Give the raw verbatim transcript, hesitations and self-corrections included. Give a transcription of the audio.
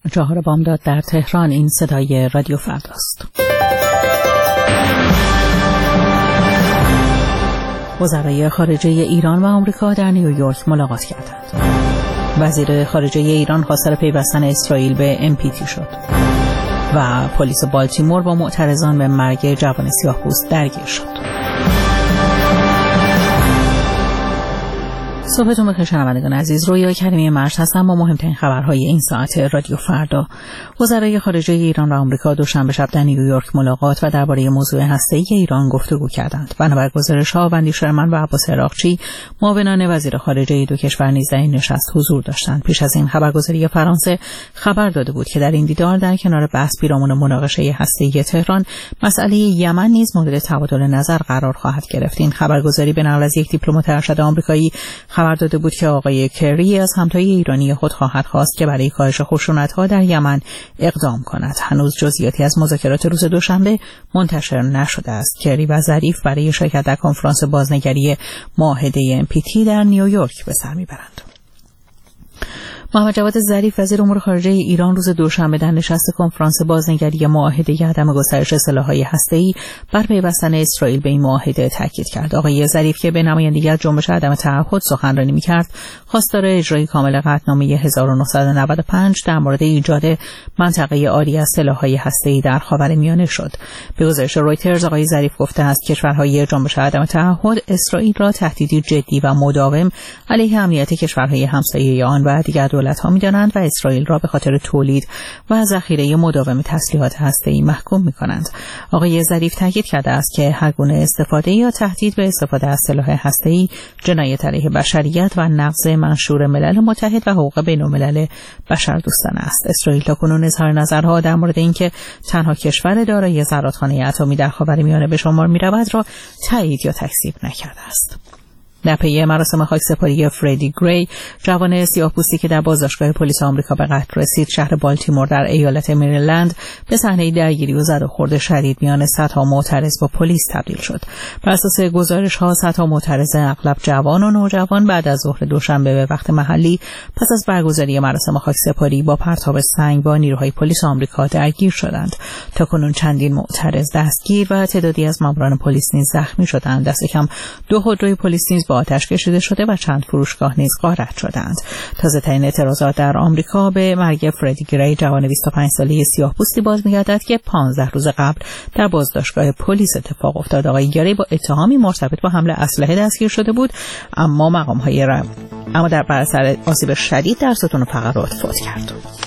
چهار بامداد در تهران. این صدای رادیو فرداست. وزرای خارجه ایران و آمریکا در نیویورک ملاقات کردند. وزیر خارجه ایران خواستار پیوستن اسرائیل به ام پی تی شد و پلیس بالتیمور با معترضان به مرگ جوان سیاه‌پوست درگیر شد. صبحتون بخیر شنوندگان عزیز، رویا کریمی مرج هستم با مهمترین خبرهای این ساعت رادیو فردا. وزرای خارجه ایران و آمریکا دوشنبه شب در نیویورک ملاقات و درباره موضوع هسته‌ای ایران گفتگو کردند. بنابر گزارش‌ها وندی شرمن و عباس عراقچی معاونان وزیر خارجه دو کشور نیز در این نشست حضور داشتند. پیش از این خبرگزاری فرانسه خبر داده بود که در این دیدار در کنار بحث پیرامون مناقشه هسته‌ای تهران، مسئله یمن نیز مورد تبادل نظر قرار خواهد گرفت. این خبرگزاری به نقل از یک دیپلمات ارشد آمریکایی خبر داده بود که آقای کری از همتای ایرانی خود خواهد خواست که برای کاهش خشونت‌ها در یمن اقدام کند. هنوز جزئیاتی از مذاکرات روز دوشنبه منتشر نشده است. کری و ظریف برای شرکت در کنفرانس بازنگری معاهده ام پی تی در نیویورک به سر میبرند. محمد جواد ظریف وزیر امور خارجه ایران روز دوشنبه در نشست کنفرانس بازنگری معاهده عدم گسترش سلاح‌های هسته‌ای بر پیوستن اسرائیل به این معاهده تاکید کرد. آقای ظریف که به نمایندگی از جنبش عدم تعهد سخنرانی می‌کرد، خواستار اجرای کامل قطعنامه هزار و نهصد و نود و پنج در مورد ایجاد منطقه عاری از سلاح‌های هسته‌ای در خاورمیانه شد. به گزارش رویترز آقای ظریف گفته است کشورهای جنبش عدم تعهد اسرائیل را تهدیدی جدی و مداوم علیه امنیت کشورهای همسایه آن و دیگر دولت‌ها می‌دانند و اسرائیل را به خاطر تولید و ذخیره مداوم تسلیحات هسته‌ای محکوم می‌کنند. آقای ظریف تاکید کرده است که هر گونه استفاده یا تهدید به استفاده از سلاح هسته‌ای جنایت علیه بشریت و نقض منشور ملل متحد و حقوق بین‌الملل بشردوستانه است. اسرائیل تاکنون اظهار نظرها در مورد اینکه تنها کشور دارای زرادخانه اتمی در خاورمیانه به شمار می‌رود را تایید یا تکذیب نکرده است. در پی مراسم خاکسپاری فردی گری، جوان سیاه‌پوستی که در بازداشتگاه پلیس آمریکا به قتل رسید، شهر بالتیمور در ایالت مریلند به صحنه درگیری و زد و خورد شدید میان صدها معترض با پلیس تبدیل شد. بر اساس گزارش‌ها صدها معترض اغلب جوان و نوجوان بعد از ظهر دوشنبه به وقت محلی پس از برگزاری مراسم خاکسپاری با پرتاب سنگ با نیروهای پلیس آمریکا درگیر شدند. تاکنون چندین معترض دستگیر و تعدادی از ماموران پلیس نیز زخمی شدند. دست کم دو خودروی پلیس نیز آتش کشیده شده و چند فروشگاه نیز غارت شدند. تازه ترین اعتراضات در آمریکا به مرگ فردی گری، جوان بیست و پنج ساله سیاه‌پوستی باز می‌گردد که پانزده روز قبل در بازداشتگاه پلیس اتفاق افتاد. آقای گری با اتهامی مرتبط با حمل اسلحه دستگیر شده بود، اما مقام‌های رم اما در بر اثر آسیب شدید در ستون فقرات فوت کرد.